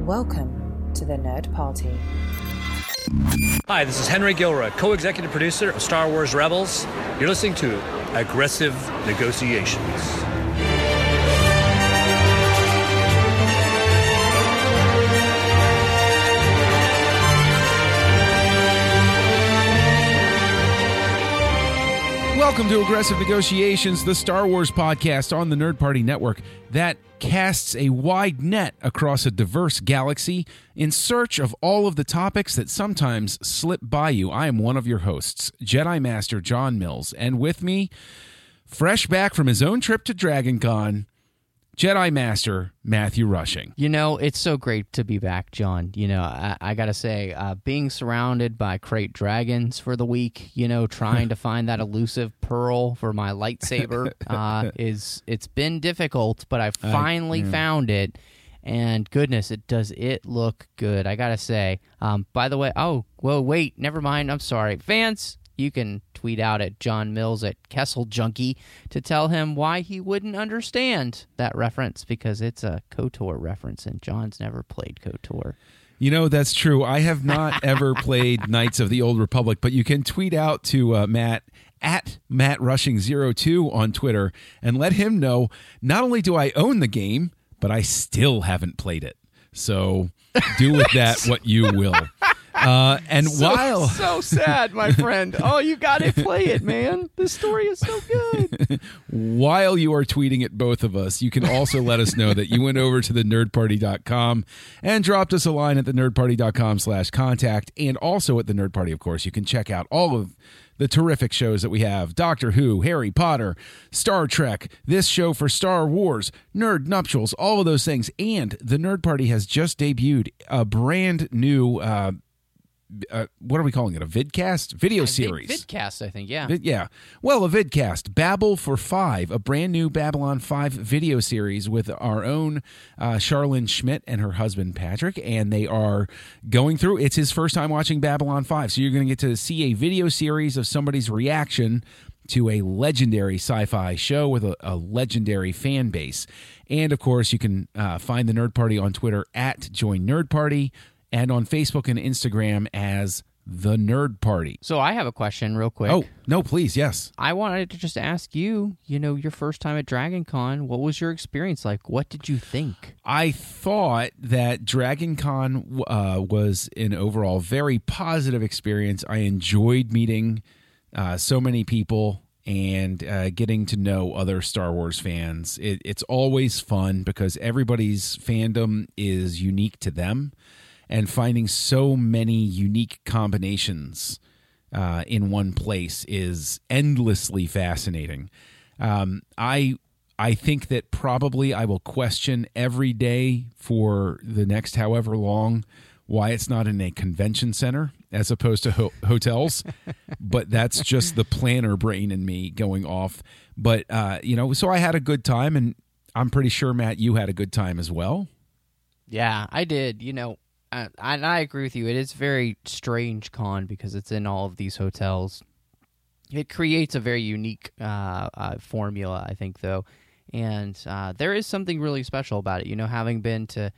Welcome to the Nerd Party. Hi, this is Henry Gilroy, co-executive producer of Star Wars Rebels. You're listening to Aggressive Negotiations. Welcome to Aggressive Negotiations, the Star Wars podcast on the Nerd Party Network that casts a wide net across a diverse galaxy in search of all of the topics that sometimes slip by you. I am one of your hosts, Jedi Master John Mills, and with me, fresh back from his own trip to Dragon Con, Jedi Master Matthew Rushing. You know, it's so great to be back, John. You know, I got to say, being surrounded by krayt dragons for the week, you know, trying to find that elusive pearl for my lightsaber, it's been difficult, but I finally found it. And goodness, does it look good. I got to say, by the way, wait, never mind. I'm sorry. Fans, you can tweet out at John Mills at Kessel Junkie to tell him why he wouldn't understand that reference, because it's a KOTOR reference, and John's never played KOTOR. You know, that's true. I have not ever played Knights of the Old Republic, but you can tweet out to Matt at MattRushing02 on Twitter and let him know not only do I own the game, but I still haven't played it. So do with that what you will. So sad, my friend. Oh, you got to play it, man. This story is so good. While you are tweeting at both of us, you can also let us know that you went over to thenerdparty.com and dropped us a line at thenerdparty.com/contact. And also at the Nerd Party, of course, you can check out all of the terrific shows that we have: Doctor Who, Harry Potter, Star Trek, this show for Star Wars, Nerd Nuptials, all of those things. And the Nerd Party has just debuted a brand new what are we calling it? A vidcast? Video series. Vidcast, I think, yeah. Yeah. Well, a vidcast. Babel for 5, a brand new Babylon 5 video series with our own Charlene Schmidt and her husband Patrick, and they are going through, it's his first time watching Babylon 5, so you're going to get to see a video series of somebody's reaction to a legendary sci-fi show with a legendary fan base. And, of course, you can find the Nerd Party on Twitter at Join Nerd Party, and on Facebook and Instagram as The Nerd Party. So I have a question real quick. Oh, no, please, yes. I wanted to just ask you, you know, your first time at Dragon Con, what was your experience like? What did you think? I thought that Dragon Con was an overall very positive experience. I enjoyed meeting so many people and getting to know other Star Wars fans. It's always fun because everybody's fandom is unique to them. And finding so many unique combinations in one place is endlessly fascinating. I think that probably I will question every day for the next however long why it's not in a convention center as opposed to hotels. But that's just the planner brain in me going off. But, so I had a good time, and I'm pretty sure, Matt, you had a good time as well. Yeah, I did. You know, and I agree with you. It is a very strange con because it's in all of these hotels. It creates a very unique formula, I think, though. And there is something really special about it. You know, having been to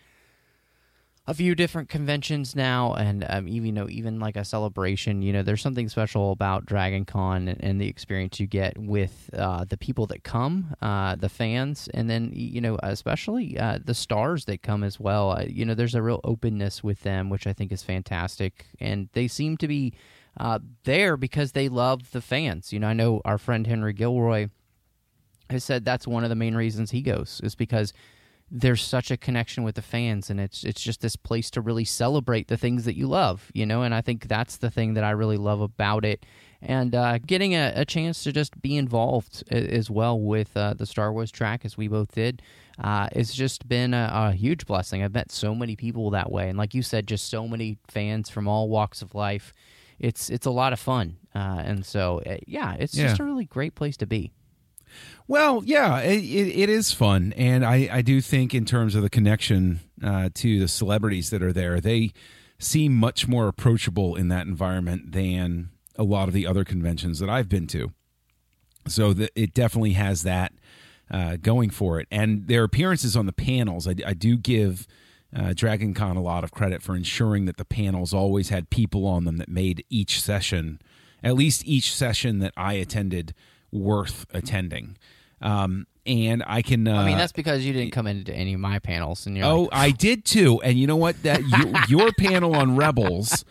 a few different conventions now, and even like a celebration, you know, there's something special about Dragon Con and the experience you get with the people that come, the fans, and then, you know, especially the stars that come as well. You know, there's a real openness with them, which I think is fantastic, and they seem to be there because they love the fans. You know, I know our friend Henry Gilroy has said that's one of the main reasons he goes, is because there's such a connection with the fans, and it's just this place to really celebrate the things that you love, you know, and I think that's the thing that I really love about it. And getting a chance to just be involved as well with the Star Wars track, as we both did, it's just been a huge blessing. I've met so many people that way, and like you said, just so many fans from all walks of life. It's a lot of fun, and so, it's just a really great place to be. Well, yeah, it is fun, and I do think in terms of the connection to the celebrities that are there, they seem much more approachable in that environment than a lot of the other conventions that I've been to. So it definitely has that going for it. And their appearances on the panels, I do give Dragon Con a lot of credit for ensuring that the panels always had people on them that made each session, at least each session that I attended, worth attending. And I can. I mean, that's because you didn't come into any of my panels. And I did too. And you know what? That your panel on Rebels,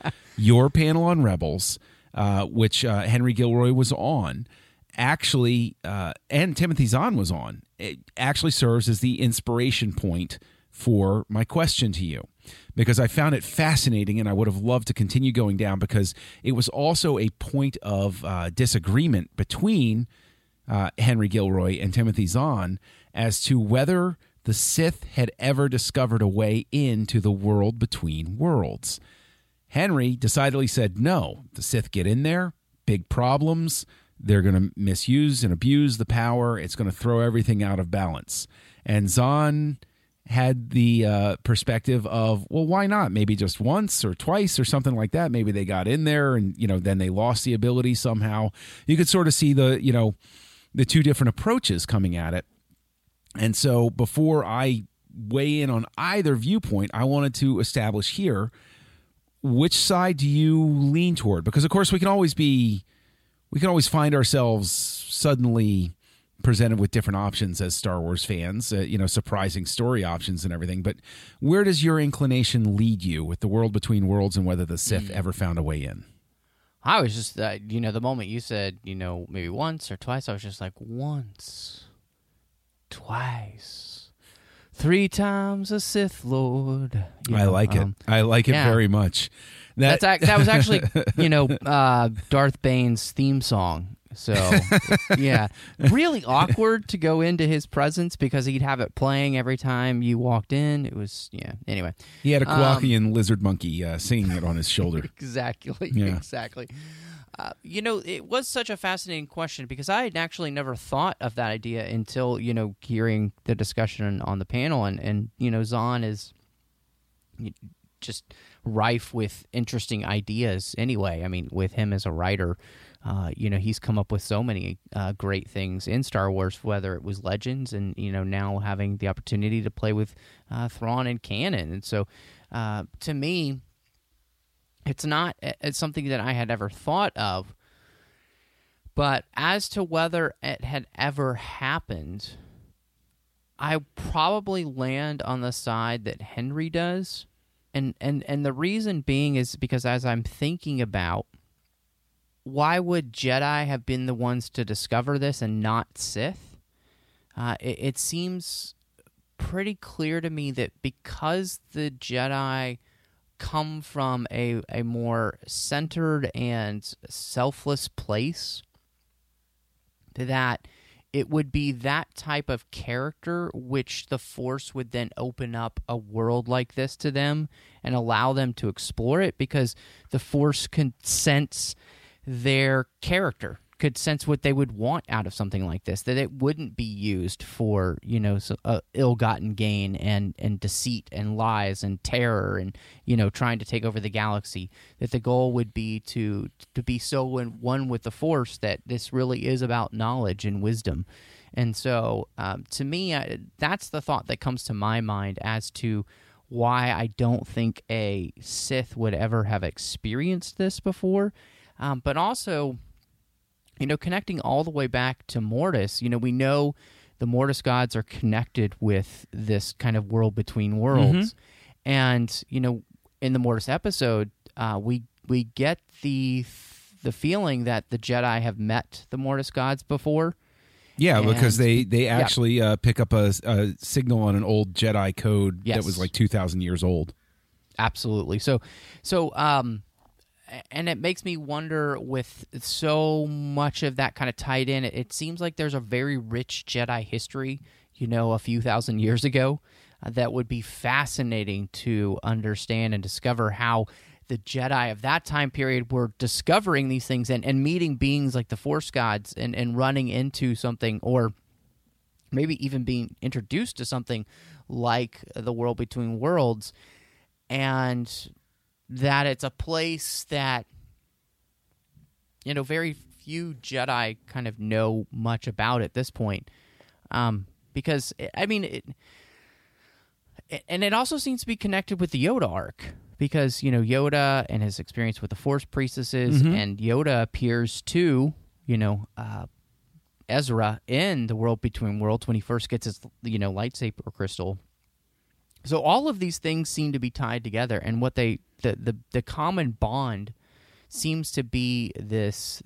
which Henry Gilroy was on, actually, and Timothy Zahn was on. It actually serves as the inspiration point for my question to you, because I found it fascinating, and I would have loved to continue going down, because it was also a point of disagreement between Henry Gilroy and Timothy Zahn as to whether the Sith had ever discovered a way into the world between worlds. Henry decidedly said, no, the Sith get in there, big problems, they're going to misuse and abuse the power, it's going to throw everything out of balance. And Zahn had the perspective of, well, why not? Maybe just once or twice or something like that. Maybe they got in there and, then they lost the ability somehow. You could sort of see the two different approaches coming at it. And so before I weigh in on either viewpoint, I wanted to establish here, which side do you lean toward? Because, of course, we can always find ourselves suddenly presented with different options as Star Wars fans, surprising story options and everything. But where does your inclination lead you with the world between worlds and whether the Sith ever found a way in? I was just, the moment you said, maybe once or twice, I was just like, once, twice, 3 times a Sith Lord. I like it. I like it very much. That was actually, Darth Bane's theme song. So, yeah, really awkward to go into his presence because he'd have it playing every time you walked in. It was, anyway. He had a Kowakian lizard monkey singing it on his shoulder. Exactly. It was such a fascinating question because I had actually never thought of that idea until, hearing the discussion on the panel. And Zahn is just rife with interesting ideas anyway. I mean, with him as a writer, he's come up with so many great things in Star Wars, whether it was Legends and, now having the opportunity to play with Thrawn and canon. And so, to me, it's something that I had ever thought of. But as to whether it had ever happened, I probably land on the side that Henry does. And the reason being is because as I'm thinking about why would Jedi have been the ones to discover this and not Sith, it seems pretty clear to me that because the Jedi come from a more centered and selfless place, that it would be that type of character which the Force would then open up a world like this to them and allow them to explore it, because the Force can sense their character, could sense what they would want out of something like this, that it wouldn't be used for, ill-gotten gain and deceit and lies and terror and, trying to take over the galaxy, that the goal would be to be so in one with the Force that this really is about knowledge and wisdom. And so, to me, that's the thought that comes to my mind as to why I don't think a Sith would ever have experienced this before. But also, connecting all the way back to Mortis, we know the Mortis gods are connected with this kind of world between worlds. Mm-hmm. And, in the Mortis episode, we get the feeling that the Jedi have met the Mortis gods before. Yeah, because they actually pick up a signal on an old Jedi code that was like 2,000 years old. Absolutely. So, and it makes me wonder, with so much of that kind of tied in, it seems like there's a very rich Jedi history, a few thousand years ago, that would be fascinating to understand and discover how the Jedi of that time period were discovering these things and meeting beings like the Force gods and running into something, or maybe even being introduced to something like the world between worlds, and that it's a place that, very few Jedi kind of know much about at this point. Because, And it also seems to be connected with the Yoda arc, because, you know, Yoda and his experience with the Force priestesses, and Yoda appears to, you know, Ezra in the World Between Worlds when he first gets his, you know, lightsaber crystal. So all of these things seem to be tied together, and what the common bond seems to be this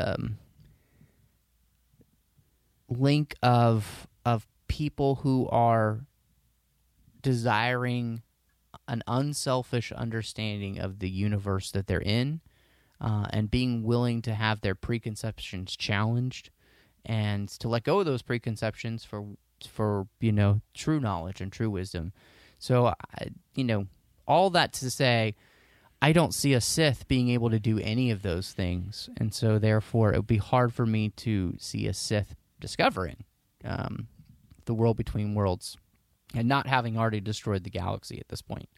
link of people who are desiring an unselfish understanding of the universe that they're in, and being willing to have their preconceptions challenged, and to let go of those preconceptions for you know, true knowledge and true wisdom. So, you know, all that to say, I don't see a Sith being able to do any of those things, and so therefore it would be hard for me to see a Sith discovering the World Between Worlds and not having already destroyed the galaxy at this point.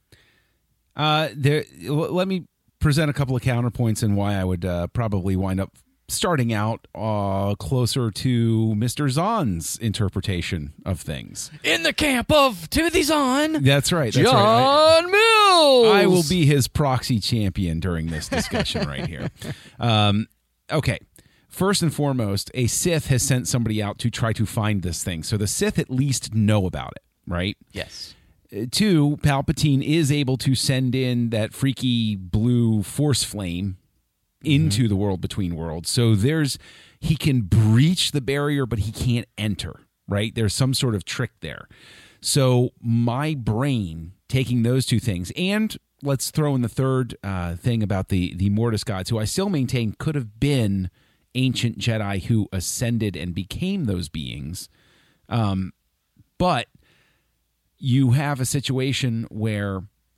Let me present a couple of counterpoints and why I would probably wind up starting out closer to Mr. Zahn's interpretation of things. In the camp of Timothy Zahn, That's right. John Mills! I will be his proxy champion during this discussion right here. Okay. First and foremost, a Sith has sent somebody out to try to find this thing. So the Sith at least know about it, right? Yes. 2, Palpatine is able to send in that freaky blue force flame into the World Between Worlds. So he can breach the barrier, but he can't enter, right? There's some sort of trick there. So my brain, taking those two things, and let's throw in the third thing about the Mortis gods, who I still maintain could have been ancient Jedi who ascended and became those beings. But you have a situation where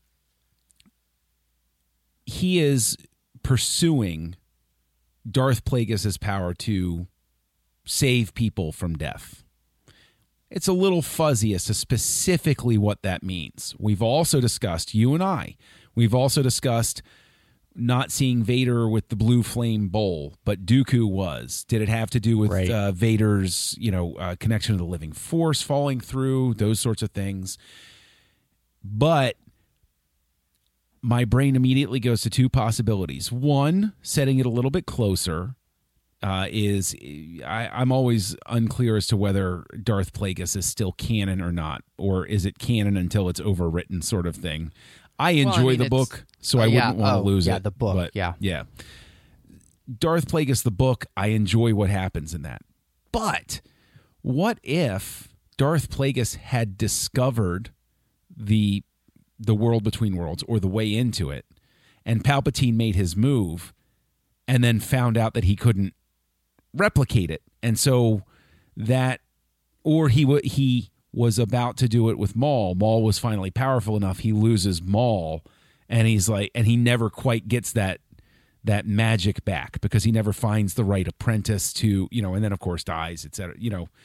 he is pursuing Darth Plagueis' power to save people from death. It's a little fuzzy as to specifically what that means. We've also discussed, you and I, not seeing Vader with the blue flame bowl, but Dooku was. Did it have to do with Vader's, connection to the living force falling through, those sorts of things? But my brain immediately goes to two possibilities. One, setting it a little bit closer, I'm always unclear as to whether Darth Plagueis is still canon or not, or is it canon until it's overwritten sort of thing. I enjoy the book, so I wouldn't want to lose it. Yeah, the book, but, yeah. Darth Plagueis, the book, I enjoy what happens in that. But what if Darth Plagueis had discovered the World Between Worlds, or the way into it, and Palpatine made his move, and then found out that he couldn't replicate it, and so that, or he was about to do it with Maul. Maul was finally powerful enough. He loses Maul, and he's like, and he never quite gets that magic back because he never finds the right apprentice to, and then of course dies, etc.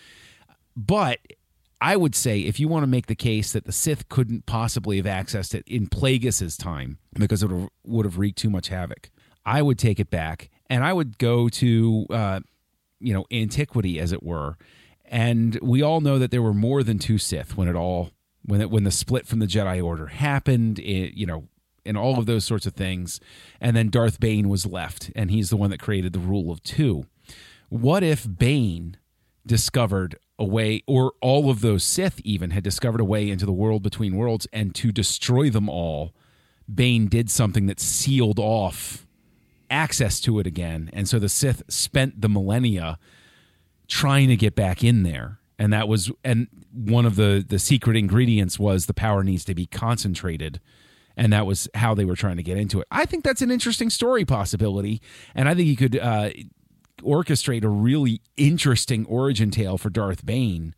But I would say if you want to make the case that the Sith couldn't possibly have accessed it in Plagueis' time because it would have wreaked too much havoc, I would take it back and I would go to antiquity, as it were. And we all know that there were more than two Sith when the split from the Jedi Order happened, and all of those sorts of things. And then Darth Bane was left, and he's the one that created the rule of two. What if Bane discovered a way, or all of those Sith even had discovered a way into the World Between Worlds, and to destroy them all, Bane did something that sealed off access to it again. And so the Sith spent the millennia trying to get back in there, and one of the secret ingredients was the power needs to be concentrated, and that was how they were trying to get into it. I think that's an interesting story possibility, and I think you could orchestrate a really interesting origin tale for Darth Bane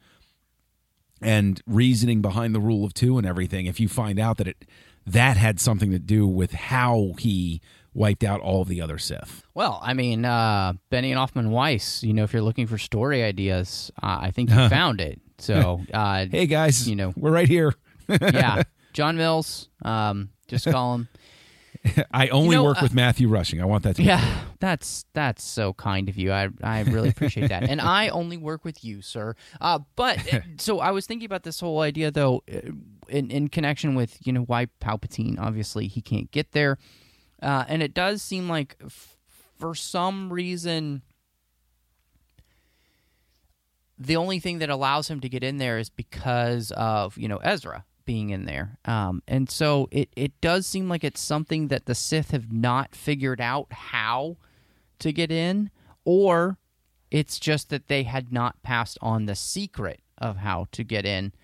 and reasoning behind the rule of two and everything, if you find out that had something to do with how he wiped out all of the other Sith. Well, I mean, Benny and Hoffman Weiss, if you're looking for story ideas, I think you found it. So, hey guys, we're right here. Yeah, John Mills, just call him. I only work with Matthew Rushing. I want that to be clear. That's so kind of you. I really appreciate that. And I only work with you, sir. But so I was thinking about this whole idea, though. in connection with, why Palpatine, obviously, he can't get there. And it does seem like, for some reason, the only thing that allows him to get in there is because of, Ezra being in there. And so it does seem like it's something that the Sith have not figured out how to get in, or it's just that they had not passed on the secret of how to get in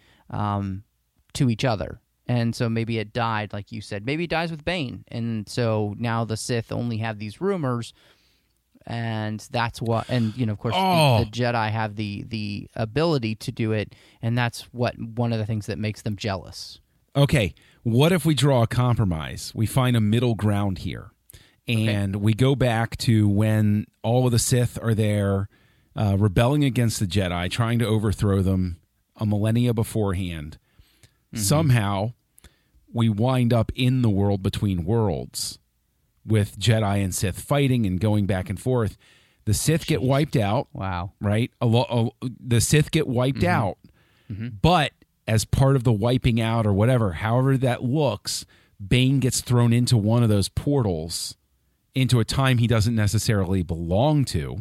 to each other. And so maybe it died, like you said. Maybe it dies with Bane. And so now the Sith only have these rumors, and that's what... And, of course, the Jedi have the ability to do it, and that's one of the things that makes them jealous. Okay, what if we draw a compromise? We find a middle ground here, and we go back to when all of the Sith are there, rebelling against the Jedi, trying to overthrow them a millennia beforehand. Mm-hmm. Somehow, we wind up in the world between worlds with Jedi and Sith fighting and going back and forth. The Sith get wiped out. Wow. Right? The Sith get wiped out. Mm-hmm. But as part of the wiping out or whatever, however that looks, Bane gets thrown into one of those portals into a time he doesn't necessarily belong to.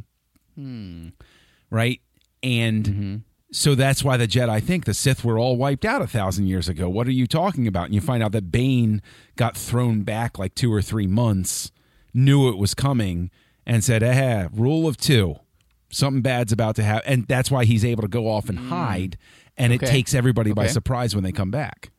Right? And so that's why the Jedi think the Sith were all wiped out 1,000 years ago. What are you talking about? And you find out that Bane got thrown back like 2 or 3 months, knew it was coming, and said, rule of 2. Something bad's about to happen. And that's why he's able to go off and hide, and it takes everybody by surprise when they come back.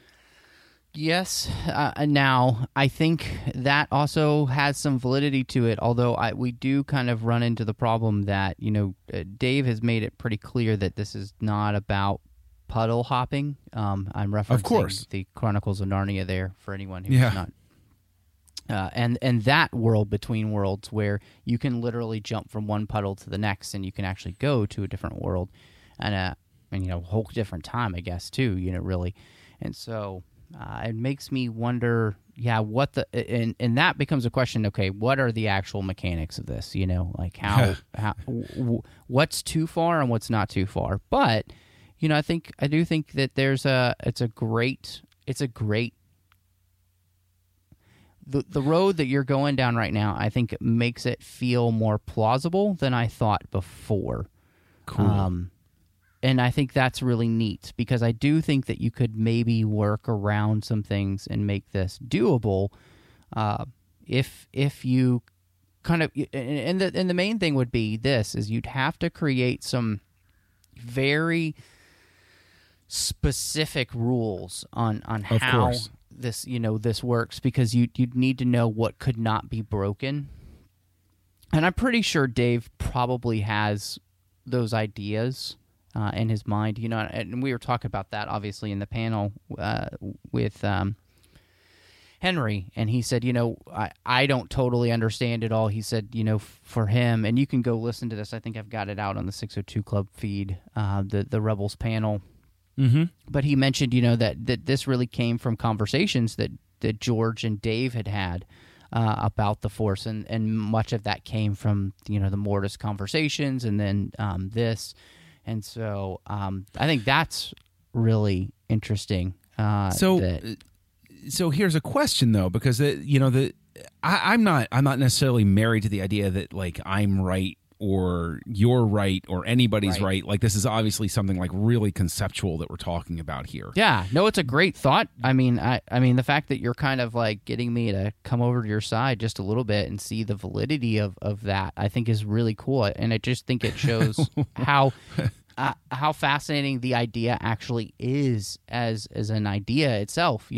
Yes. Now, I think that also has some validity to it, although we do kind of run into the problem that, Dave has made it pretty clear that this is not about puddle hopping. I'm referencing, of course, the Chronicles of Narnia there for anyone who's not. And that world between worlds where you can literally jump from one puddle to the next, and you can actually go to a different world and a whole different time, I guess, too, really. And so... it makes me wonder, what and that becomes a question. Okay, what are the actual mechanics of this? Like how what's too far and what's not too far. But I do think that it's a great the road that you're going down right now. I think it makes it feel more plausible than I thought before. Cool. And I think that's really neat, because I do think that you could maybe work around some things and make this doable if you kind of... And the main thing would be this, is you'd have to create some very specific rules on how this, this works, because you'd need to know what could not be broken. And I'm pretty sure Dave probably has those ideas in his mind, and we were talking about that obviously in the panel with Henry, and he said, I don't totally understand it all. He said, for him, and you can go listen to this. I think I've got it out on the 602 Club feed, the Rebels panel. Mm-hmm. But he mentioned, that this really came from conversations that George and Dave had about the Force, and much of that came from, the Mortis conversations, and then this. And so I think that's really interesting. So here's a question, though, because I'm not necessarily married to the idea that like I'm right or you're right or anybody's right. Like, this is obviously something like really conceptual that we're talking about here. Yeah, no, it's a great thought. I mean, the fact that you're kind of like getting me to come over to your side just a little bit and see the validity of that, I think is really cool. And I just think it shows how fascinating the idea actually is as an idea itself.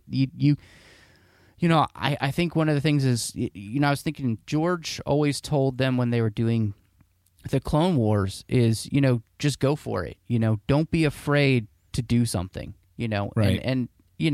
I think one of the things is, I was thinking George always told them when they were doing the Clone Wars is, just go for it. Don't be afraid to do something, Right. And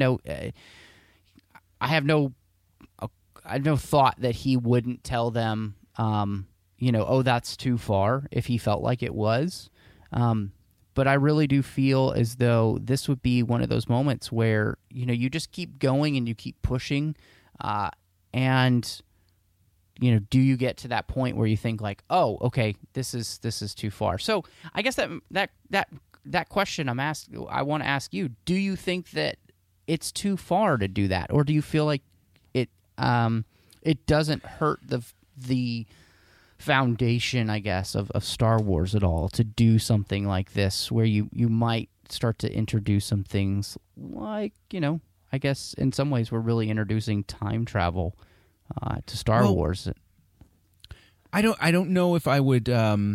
I have no thought that he wouldn't tell them, oh, that's too far if he felt like it was. But I really do feel as though this would be one of those moments where, you just keep going and you keep pushing. And, do you get to that point where you think like, oh, okay, this is too far. So I guess that that question I want to ask you. Do you think that it's too far to do that, or do you feel like it doesn't hurt the foundation, I guess, of Star Wars at all to do something like this, where you might start to introduce some things like, I guess in some ways we're really introducing time travel to Star Wars. I don't know if I would.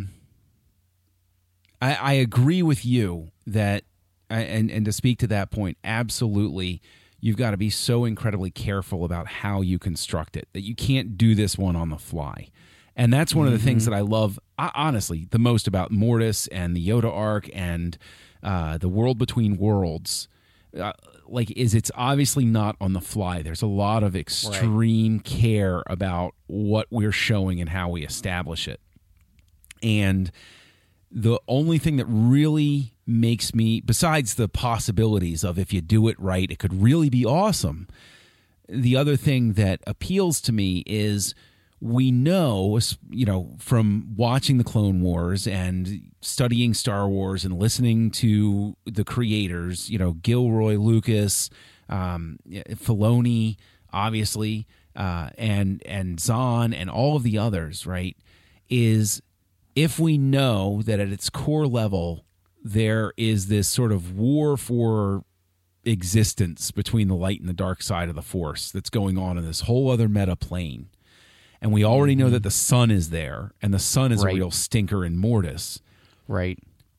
I agree with you that, and to speak to that point, absolutely, you've got to be so incredibly careful about how you construct it, that you can't do this one on the fly. And that's one of the things that I love, honestly, the most about Mortis and the Yoda arc and the World Between Worlds. Is it's obviously not on the fly. There's a lot of extreme care about what we're showing and how we establish it. And the only thing that really makes me, besides the possibilities of if you do it right, it could really be awesome, the other thing that appeals to me is we know, from watching the Clone Wars and studying Star Wars and listening to the creators, Gilroy, Lucas, Filoni, obviously, and Zahn and all of the others, right, is if we know that at its core level there is this sort of war for existence between the light and the dark side of the Force that's going on in this whole other meta plane, and we already know that the sun is there, and the sun is a real stinker in Mortis. Right.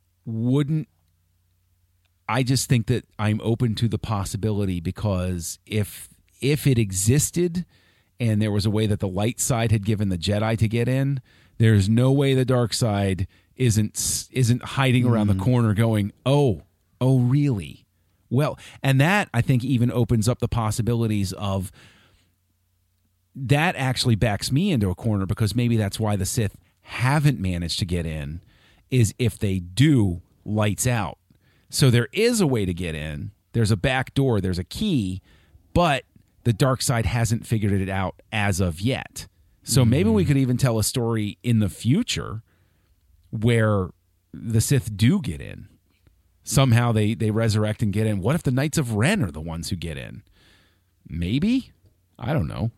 I just think that I'm open to the possibility, because if it existed and there was a way that the light side had given the Jedi to get in, there's no way the dark side isn't hiding around the corner going, oh, really? Well, and that, I think, even opens up the possibilities of that actually backs me into a corner, because maybe that's why the Sith haven't managed to get in, is if they do, lights out. So there is a way to get in. There's a back door. There's a key, but the dark side hasn't figured it out as of yet. So maybe we could even tell a story in the future where the Sith do get in. Somehow they resurrect and get in. What if the Knights of Ren are the ones who get in? Maybe. I don't know.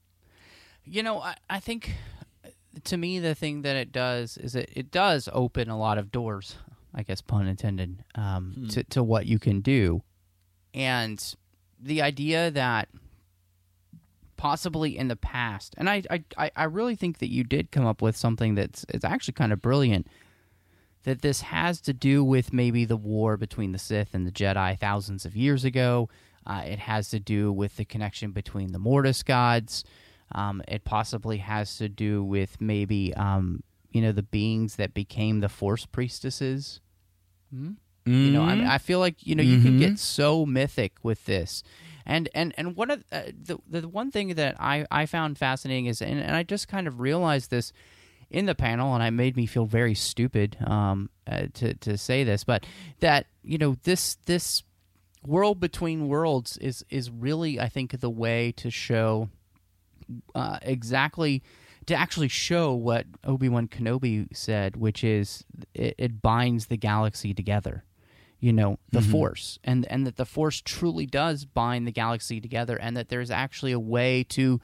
I think, to me, the thing that it does is it does open a lot of doors, I guess, pun intended, to what you can do. And the idea that possibly in the past, and I really think that you did come up with something it's actually kind of brilliant, that this has to do with maybe the war between the Sith and the Jedi thousands of years ago. It has to do with the connection between the Mortis gods. It possibly has to do with maybe, the beings that became the Force priestesses. I feel like, you can get so mythic with this. And one of the one thing that I found fascinating is, and I just kind of realized this in the panel, and it made me feel very stupid to say this, but that, this World Between Worlds is really, I think, the way to show to actually show what Obi-Wan Kenobi said, which is it binds the galaxy together, the Force, and that the Force truly does bind the galaxy together, and that there's actually a way to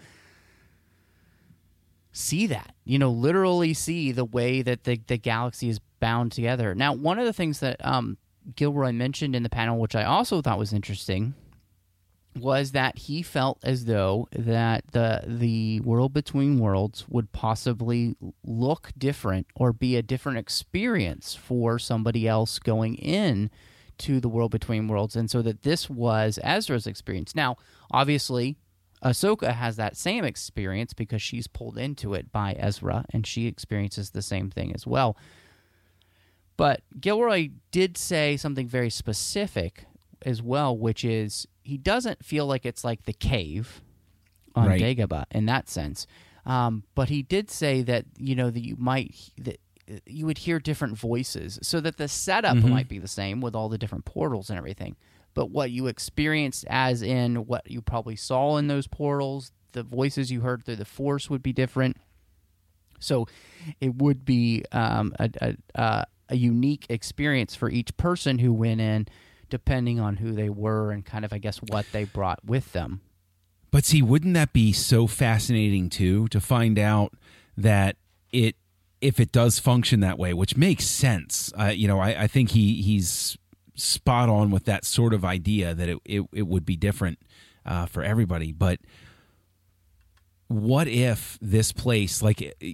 see that, literally see the way that the galaxy is bound together. Now, one of the things that Gilroy mentioned in the panel, which I also thought was interesting, was that he felt as though that the World Between Worlds would possibly look different or be a different experience for somebody else going in to the World Between Worlds, and so that this was Ezra's experience. Now, obviously, Ahsoka has that same experience because she's pulled into it by Ezra, and she experiences the same thing as well. But Gilroy did say something very specific as well, which is he doesn't feel like it's like the cave on Dagobah in that sense. But he did say that, that you would hear different voices, so that the setup might be the same with all the different portals and everything. But what you experienced, as in what you probably saw in those portals, the voices you heard through the Force would be different. So it would be a a unique experience for each person who went in, depending on who they were and kind of, I guess, what they brought with them. But see, wouldn't that be so fascinating too, to find out that if it does function that way, which makes sense. I think he's spot on with that sort of idea that it would be different for everybody. But what if this place,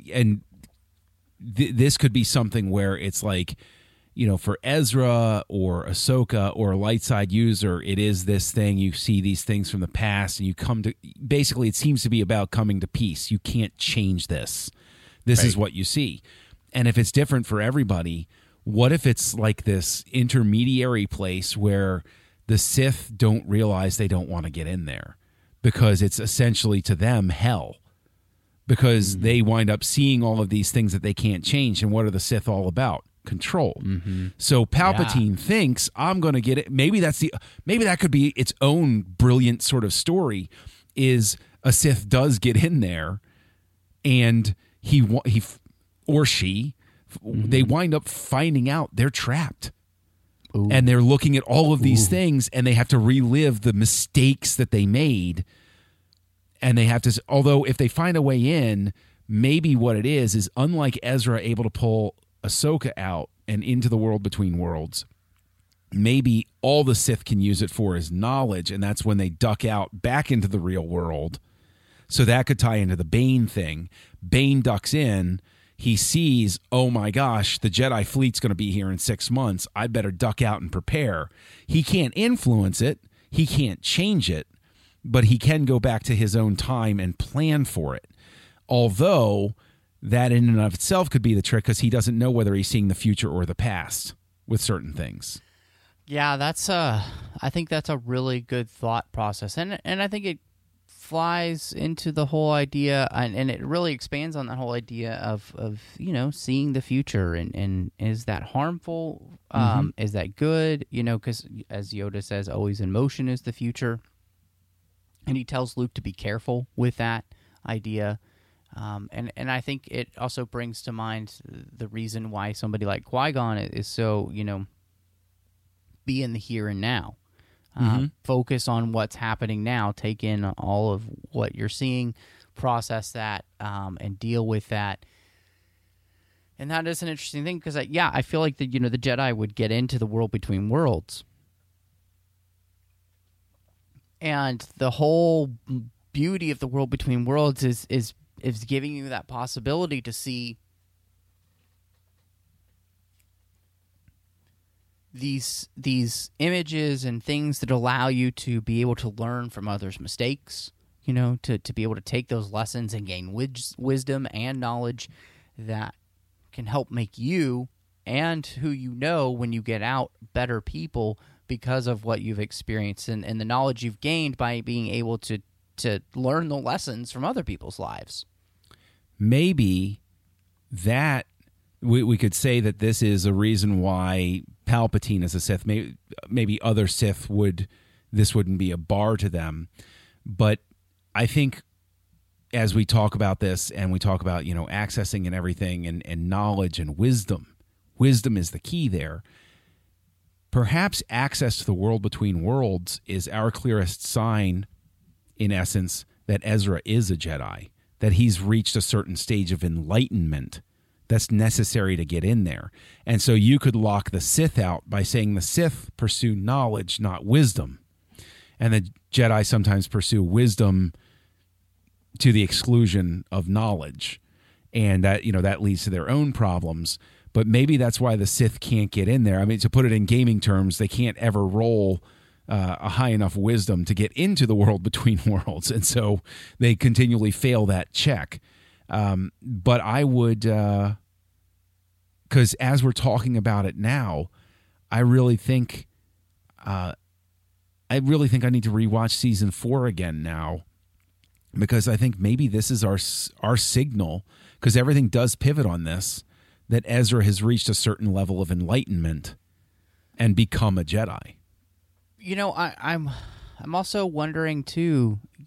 this could be something where it's like, for Ezra or Ahsoka or a light side user, it is this thing. You see these things from the past, and you come to, basically it seems to be about coming to peace. You can't change this. This is what you see. And if it's different for everybody, what if it's like this intermediary place where the Sith don't realize they don't want to get in there because it's essentially to them hell, because they wind up seeing all of these things that they can't change. And what are the Sith all about? Control. So Palpatine thinks, I'm going to get it. Maybe that could be its own brilliant sort of story, is a Sith does get in there, and he or she, they wind up finding out they're trapped. Ooh. And they're looking at all of these things, and they have to relive the mistakes that they made. And they have to, although if they find a way in, maybe what it is unlike Ezra able to pull Ahsoka out and into the world between worlds, maybe all the Sith can use it for is knowledge, and that's when they duck out back into the real world. So that could tie into the Bane thing. Bane ducks in. He sees, oh my gosh, the Jedi fleet's going to be here in 6 months. I better duck out and prepare. He can't influence it. He can't change it. But he can go back to his own time and plan for it. Although that in and of itself could be the trick, because he doesn't know whether he's seeing the future or the past with certain things. Yeah, I think that's a really good thought process. And I think it flies into the whole idea, and it really expands on that whole idea of seeing the future, and is that harmful? Is that good? Because as Yoda says, always in motion is the future. And he tells Luke to be careful with that idea. And I think it also brings to mind the reason why somebody like Qui-Gon is so, be in the here and now. Focus on what's happening now. Take in all of what you're seeing, process that, and deal with that. And that is an interesting thing, because I feel like the Jedi would get into the world between worlds, and the whole beauty of the world between worlds is giving you that possibility to see these images and things that allow you to be able to learn from others' mistakes, to be able to take those lessons and gain wisdom and knowledge that can help make you and who when you get out better people because of what you've experienced and the knowledge you've gained by being able to learn the lessons from other people's lives. Maybe that we could say that this is a reason why Palpatine is a Sith. Maybe other Sith this wouldn't be a bar to them. But I think as we talk about this and we talk about, accessing and everything and knowledge and wisdom is the key there. Perhaps access to the world between worlds is our clearest sign, in essence, that Ezra is a Jedi, that he's reached a certain stage of enlightenment that's necessary to get in there. And so you could lock the Sith out by saying the Sith pursue knowledge, not wisdom. And the Jedi sometimes pursue wisdom to the exclusion of knowledge. And that, that leads to their own problems. But maybe that's why the Sith can't get in there. I mean, to put it in gaming terms, they can't ever roll a high enough wisdom to get into the world between worlds. And so they continually fail that check. But I would, because as we're talking about it now, I really think I need to rewatch season 4 again now, because I think maybe this is our signal, because everything does pivot on this, that Ezra has reached a certain level of enlightenment and become a Jedi. I'm also wondering too,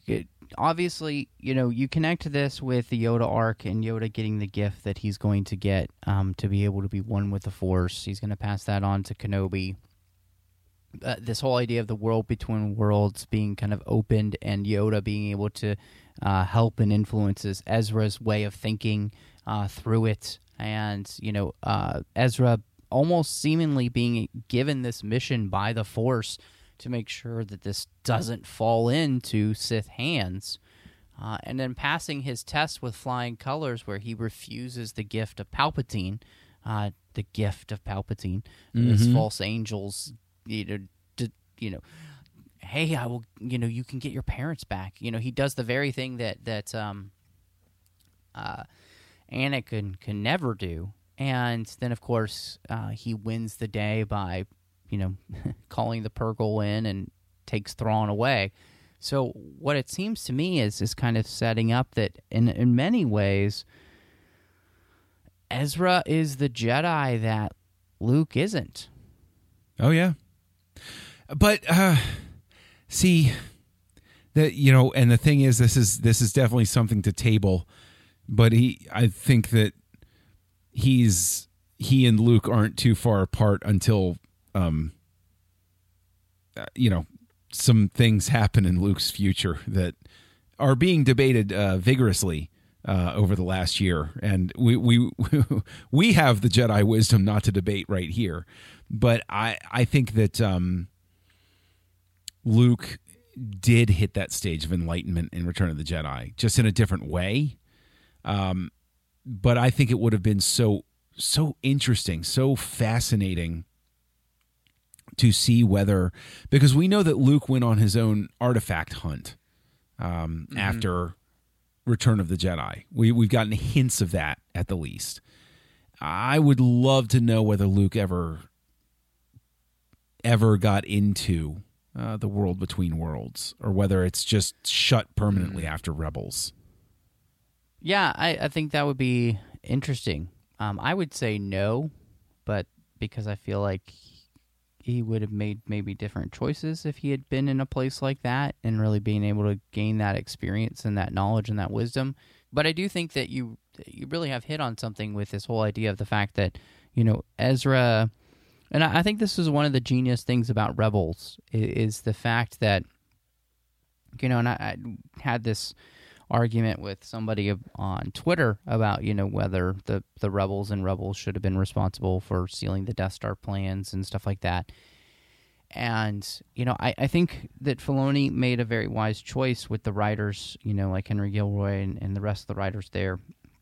obviously, you connect this with the Yoda arc and Yoda getting the gift that he's going to get to be able to be one with the Force. He's going to pass that on to Kenobi. This whole idea of the world between worlds being kind of opened and Yoda being able to help and influences Ezra's way of thinking through it. And, Ezra almost seemingly being given this mission by the Force to make sure that this doesn't fall into Sith hands. And then passing his test with flying colors where he refuses the gift of Palpatine, his false angels, hey, I will, you can get your parents back. He does the very thing that Anakin can never do. And then, of course, he wins the day by, calling the Purrgil in and takes Thrawn away. So what it seems to me is kind of setting up that in many ways, Ezra is the Jedi that Luke isn't. Oh, yeah. But, see, that and the thing is, this is definitely something to table, but I think that he and Luke aren't too far apart until some things happen in Luke's future that are being debated vigorously over the last year, and we have the Jedi wisdom not to debate right here. But I think that Luke did hit that stage of enlightenment in Return of the Jedi, just in a different way. But I think it would have been so interesting, so fascinating to see whether, because we know that Luke went on his own artifact hunt after Return of the Jedi. We've gotten hints of that at the least. I would love to know whether Luke ever got into the world between worlds, or whether it's just shut permanently after Rebels. Yeah, I think that would be interesting. I would say no, but because I feel like he would have made maybe different choices if he had been in a place like that and really being able to gain that experience and that knowledge and that wisdom. But I do think that you really have hit on something with this whole idea of the fact that, Ezra, and I think this is one of the genius things about Rebels, is the fact that, and I had this argument with somebody on Twitter about, whether the Rebels should have been responsible for sealing the Death Star plans and stuff like that. And, I think that Filoni made a very wise choice with the writers, like Henry Gilroy and the rest of the writers there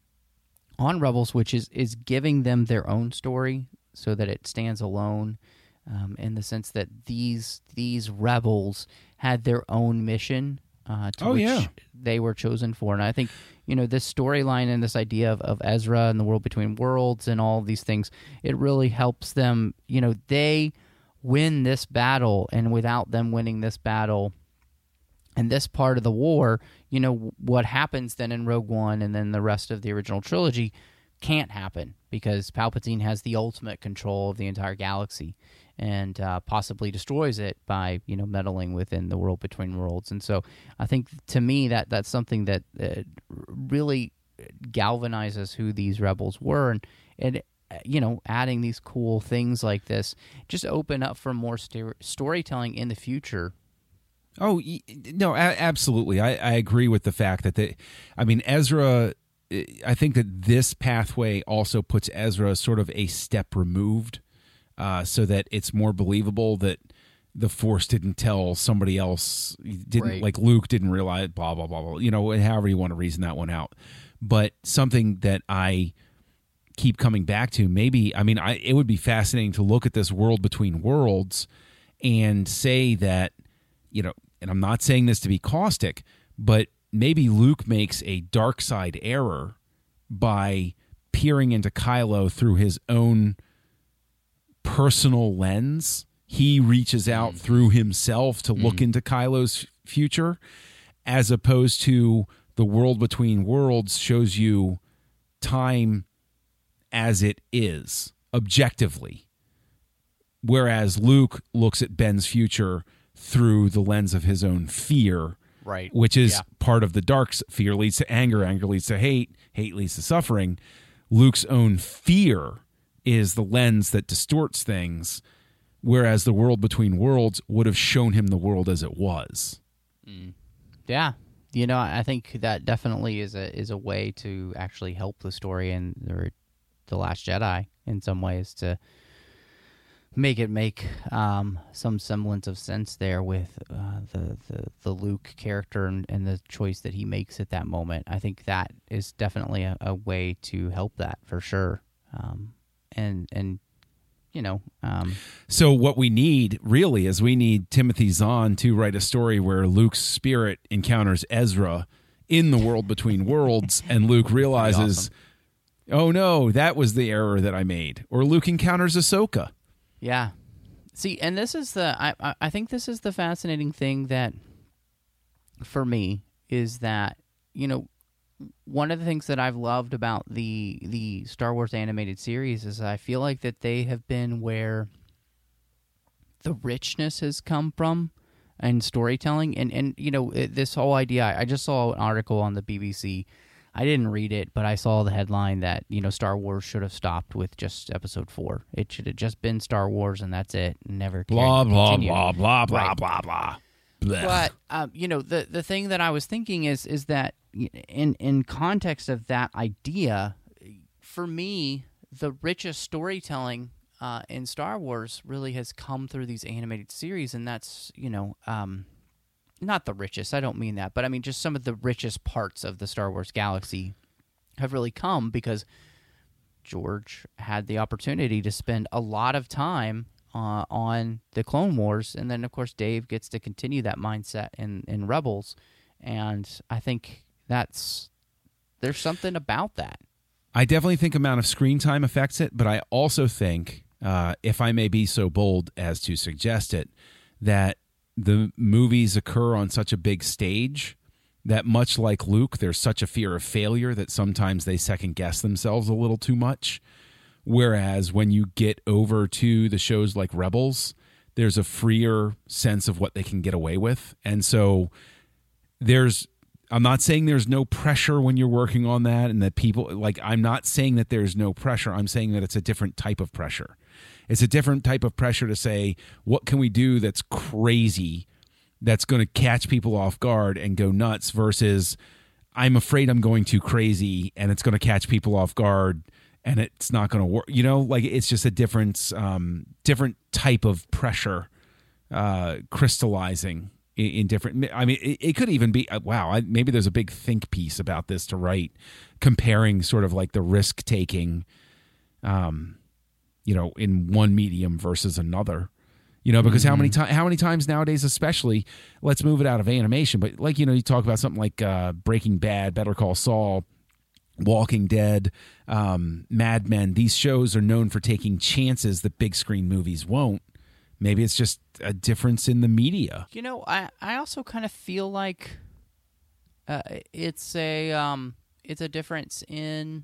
on Rebels, which is giving them their own story so that it stands alone, in the sense that these rebels had their own mission they were chosen for. And I think, this storyline and this idea of Ezra and the world between worlds and all of these things, it really helps them. They win this battle, and without them winning this battle and this part of the war, what happens then in Rogue One and then the rest of the original trilogy can't happen, because Palpatine has the ultimate control of the entire galaxy and possibly destroys it by meddling within the world between worlds. And so I think, to me, that's something that really galvanizes who these rebels were, and adding these cool things like this just open up for more storytelling in the future. Oh no, absolutely. I agree with the fact that Ezra. I think that this pathway also puts Ezra sort of a step removed. So that it's more believable that the Force didn't tell somebody else, like Luke didn't realize, blah, blah, blah, blah, however you want to reason that one out. But something that I keep coming back to, it would be fascinating to look at this world between worlds and say that, and I'm not saying this to be caustic, but maybe Luke makes a dark side error by peering into Kylo through his own personal lens. He reaches out through himself to look into Kylo's future, as opposed to the world between worlds shows you time as it is, objectively. Whereas Luke looks at Ben's future through the lens of his own fear Right. which is Yeah. part of the dark. Fear leads to anger, anger leads to hate, hate leads to suffering. Luke's own fear is the lens that distorts things, whereas the world between worlds would have shown him the world as it was. Yeah. I think that definitely is a way to actually help the story in The Last Jedi in some ways, to make some semblance of sense there with the Luke character and the choice that he makes at that moment. I think that is definitely a way to help that for sure. So what we need really is we need Timothy Zahn to write a story where Luke's spirit encounters Ezra in the world between worlds, and Luke realizes, oh no, that was the error that I made. Or Luke encounters Ahsoka. Yeah. See, and this is I think this is the fascinating thing that, for me, is that, one of the things that I've loved about the Star Wars animated series is I feel like that they have been where the richness has come from in storytelling. And this whole idea, I just saw an article on the BBC. I didn't read it, but I saw the headline that, Star Wars should have stopped with just Episode 4. It should have just been Star Wars, and that's it. Never blah, blah, continued. blah, blah, blah, Right. blah, blah, blah. But the thing that I was thinking is that in context of that idea, for me, the richest storytelling in Star Wars really has come through these animated series, and that's not the richest. I don't mean that, but I mean just some of the richest parts of the Star Wars galaxy have really come because George had the opportunity to spend a lot of time on the Clone Wars, and then of course Dave gets to continue that mindset in Rebels, and I think there's something about that. I definitely think amount of screen time affects it, but I also think, if I may be so bold as to suggest it, that the movies occur on such a big stage that, much like Luke, there's such a fear of failure that sometimes they second guess themselves a little too much. Whereas when you get over to the shows like Rebels, there's a freer sense of what they can get away with. And so I'm not saying there's no pressure when you're working on that, and that people, I'm not saying that there's no pressure. I'm saying that it's a different type of pressure. It's a different type of pressure to say, what can we do that's crazy, that's going to catch people off guard and go nuts, versus I'm afraid I'm going too crazy and it's going to catch people off guard and it's not going to work. It's just a different type of pressure crystallizing in different. I mean, it could even be, maybe there's a big think piece about this to write, comparing sort of like the risk taking, in one medium versus another, because how many times nowadays, especially, let's move it out of animation, but you talk about something like Breaking Bad, Better Call Saul, Walking Dead, Mad Men. These shows are known for taking chances that big screen movies won't. Maybe it's just a difference in the media. I also kind of feel like it's a difference in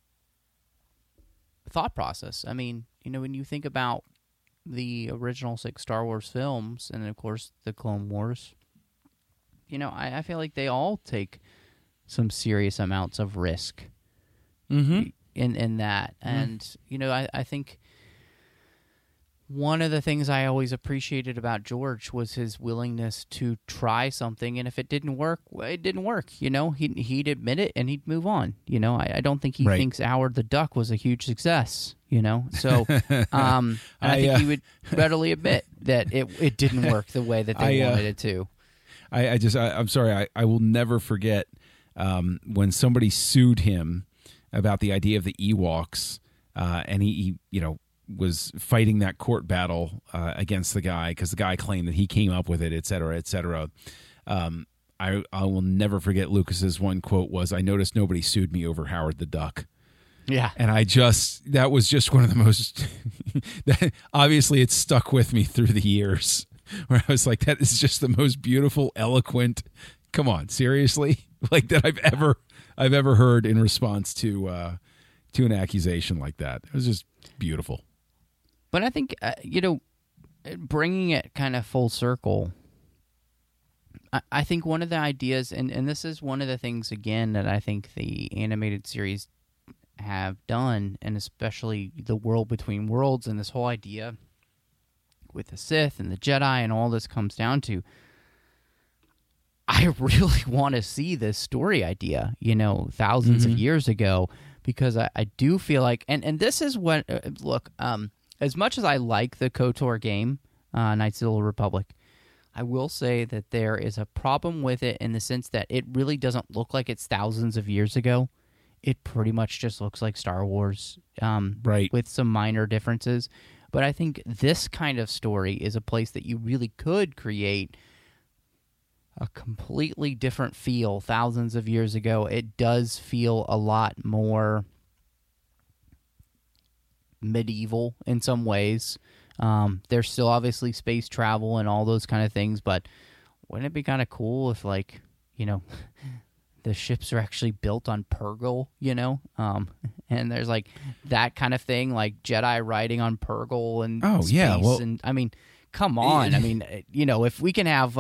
thought process. I mean, when you think about the original 6 Star Wars films, and of course the Clone Wars, I feel like they all take some serious amounts of risk in that. And, I think one of the things I always appreciated about George was his willingness to try something, and if it didn't work, well, it didn't work. He'd admit it and he'd move on. I don't think he thinks Howard the Duck was a huge success. So and I think he would readily admit that it didn't work the way that they wanted it to. I'm sorry. I will never forget when somebody sued him about the idea of the Ewoks, and he was fighting that court battle against the guy because the guy claimed that he came up with it, et cetera, et cetera. I will never forget Lucas's one quote was, "I noticed nobody sued me over Howard the Duck." Yeah. And that was just one of the most, obviously it stuck with me through the years, where I was like, that is just the most beautiful, eloquent, come on, seriously? That I've ever heard in response to an accusation like that. It was just beautiful. But I think, bringing it kind of full circle, I think one of the ideas, and this is one of the things, again, that I think the animated series have done, and especially the World Between Worlds and this whole idea with the Sith and the Jedi and all this comes down to, I really want to see this story idea, thousands of years ago, because I do feel like, and this is what, look, as much as I like the KOTOR game, Knights of the Old Republic, I will say that there is a problem with it in the sense that it really doesn't look like it's thousands of years ago. It pretty much just looks like Star Wars, right, with some minor differences. But I think this kind of story is a place that you really could create a completely different feel thousands of years ago. It does feel a lot more medieval in some ways. There's still obviously space travel and all those kind of things, but wouldn't it be kind of cool if, like, the ships are actually built on Purrgil, and there's like that kind of thing, like Jedi riding on Purrgil and space. Yeah, well, and I mean, come on. I mean, if we can have,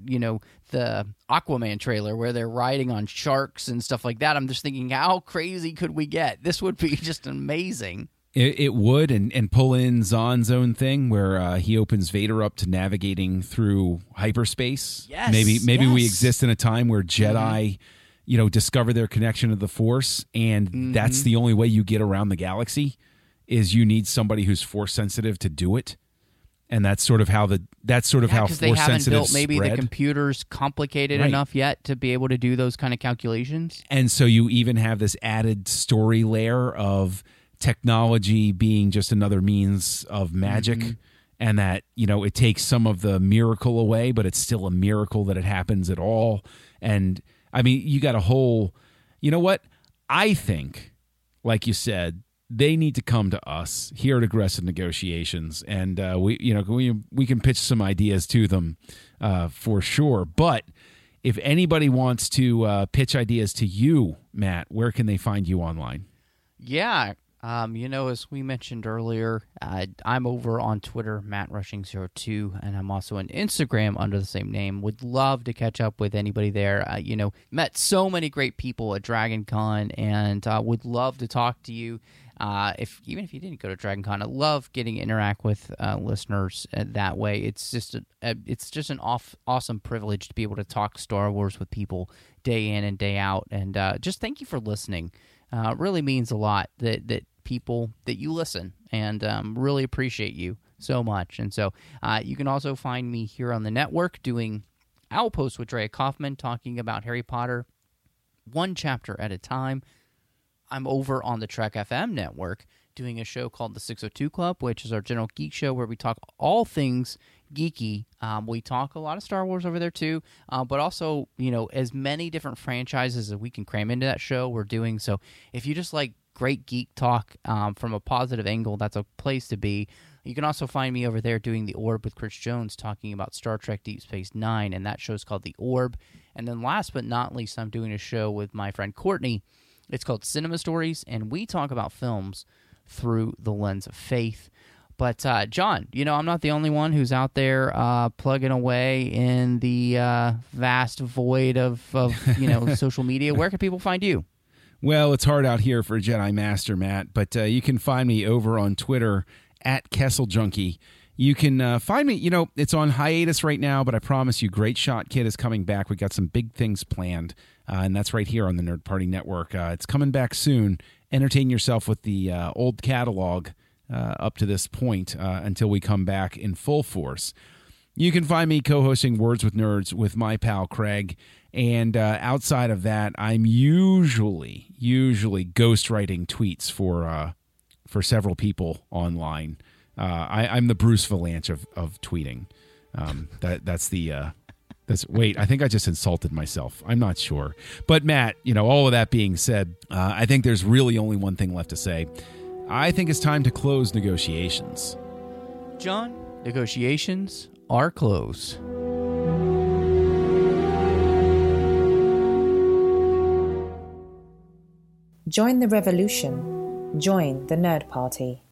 the Aquaman trailer where they're riding on sharks and stuff like that, I'm just thinking, how crazy could we get? This would be just amazing. It would, and pull in Zahn's own thing where he opens Vader up to navigating through hyperspace. Yes, maybe we exist in a time where Jedi, discover their connection to the Force, and that's the only way you get around the galaxy, is you need somebody who's Force sensitive to do it. And that's sort of how how Force sensitive they haven't built maybe spread. The computer's complicated enough yet to be able to do those kind of calculations. And so you even have this added story layer of technology being just another means of magic, and that, it takes some of the miracle away, but it's still a miracle that it happens at all. And I mean, you got a whole, what? I think, like you said, they need to come to us here at Aggressive Negotiations, and we can pitch some ideas to them for sure. But if anybody wants to pitch ideas to you, Matt, where can they find you online? Yeah. As we mentioned earlier, I'm over on Twitter, MattRushing02, and I'm also on Instagram under the same name. Would love to catch up with anybody there. Met so many great people at Dragon Con, and would love to talk to you. Even if you didn't go to Dragon Con, I love getting to interact with listeners that way. It's just an awesome privilege to be able to talk Star Wars with people day in and day out. And just thank you for listening. It really means a lot that people that you listen, and really appreciate you so much. And so you can also find me here on the network doing Owl Post with Drea Kaufman, talking about Harry Potter one chapter at a time. I'm over on the Trek FM network doing a show called the 602 Club, which is our general geek show where we talk all things geeky. We talk a lot of Star Wars over there too, but also, as many different franchises as we can cram into that show, we're doing. So if you just like great geek talk from a positive angle, that's a place to be. You can also find me over there doing The Orb with Chris Jones, talking about Star Trek Deep Space Nine, and that show's called The Orb. And then last but not least, I'm doing a show with my friend Courtney. It's called Cinema Stories, and we talk about films through the lens of faith. But, John, I'm not the only one who's out there plugging away in the vast void of social media. Where can people find you? Well, it's hard out here for Jedi Master, Matt, but you can find me over on Twitter at Kessel Junkie. You can find me, it's on hiatus right now, but I promise you, Great Shot Kid is coming back. We got some big things planned, and that's right here on the Nerd Party Network. It's coming back soon. Entertain yourself with the old catalog up to this point until we come back in full force. You can find me co-hosting Words with Nerds with my pal Craig, and outside of that, I'm usually ghostwriting tweets for several people online. I'm the Bruce Valanche of tweeting. Wait, I think I just insulted myself. I'm not sure. But Matt, all of that being said, I think there's really only one thing left to say. I think it's time to close negotiations. John, negotiations are closed. Join the revolution. Join the Nerd Party.